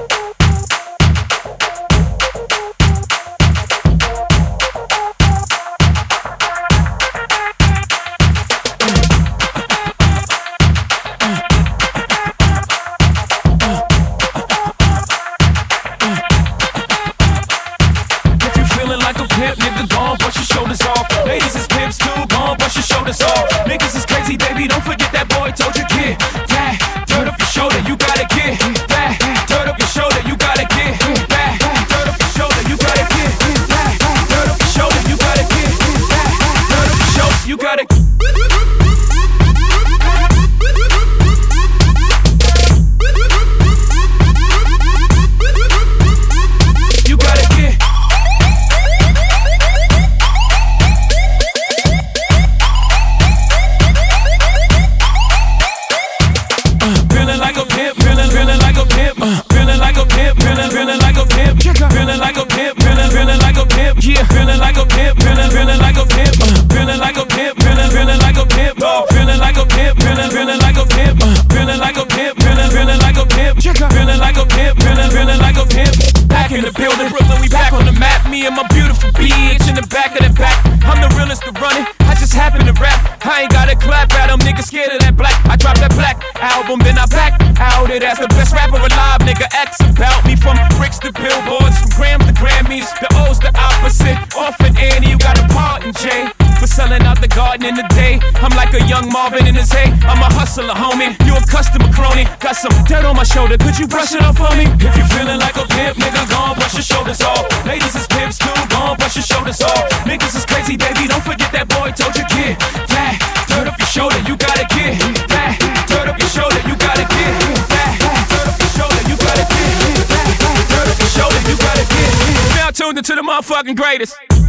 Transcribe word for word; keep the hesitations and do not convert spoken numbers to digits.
Nigga, gon' brush your shoulders off. Ladies is pimps too, gon' brush your shoulders off. Niggas is crazy, baby, don't forget that boy told you, kid. That dirt up your shoulder, you gotta get that dirt up your shoulder, you gotta get that dirt up your shoulder, you gotta get that dirt up your shoulder, you gotta get that dirt up your shoulder, you gotta. Feeling like a pimp, feeling, feeling like a pimp, yeah. Feeling like a pimp, feeling, feeling like a pimp, feeling like a pimp, feeling, feeling like a pimp, feeling like a pimp, feeling, feeling like a pimp, feeling like a pimp, feeling, feeling like a pimp, feeling like a pimp, feeling, feeling like a pimp. Back in the building, Brooklyn, we back on the map. Me and my beautiful bitch in the back of the back. I'm the realest to run it. I just happen to rap. I ain't gotta clap at them, niggas scared of that black. I dropped that black album, then I back out it as the best rapper alive. Nigga, X about me from bricks to billboards, from grams to Grammys. The O's the opposite. Orphan Annie, you got a part in J. For selling out the garden in the day. I'm like a young Marvin in his hay. I'm a hustler, homie. You a customer crony. Got some dirt on my shoulder. Could you brush it off for me? If you feeling like a pimp, nigga, gon' brush your shoulders off. Ladies is pimps too, gon' brush your shoulders off. Niggas is crazy, baby. Don't forget that boy told you, kid. That dirt up your shoulder, you gotta get. That dirt up your shoulder, you gotta get. That dirt up your shoulder, you gotta get. That dirt up your shoulder, you gotta get. Now tuned into the motherfucking greatest.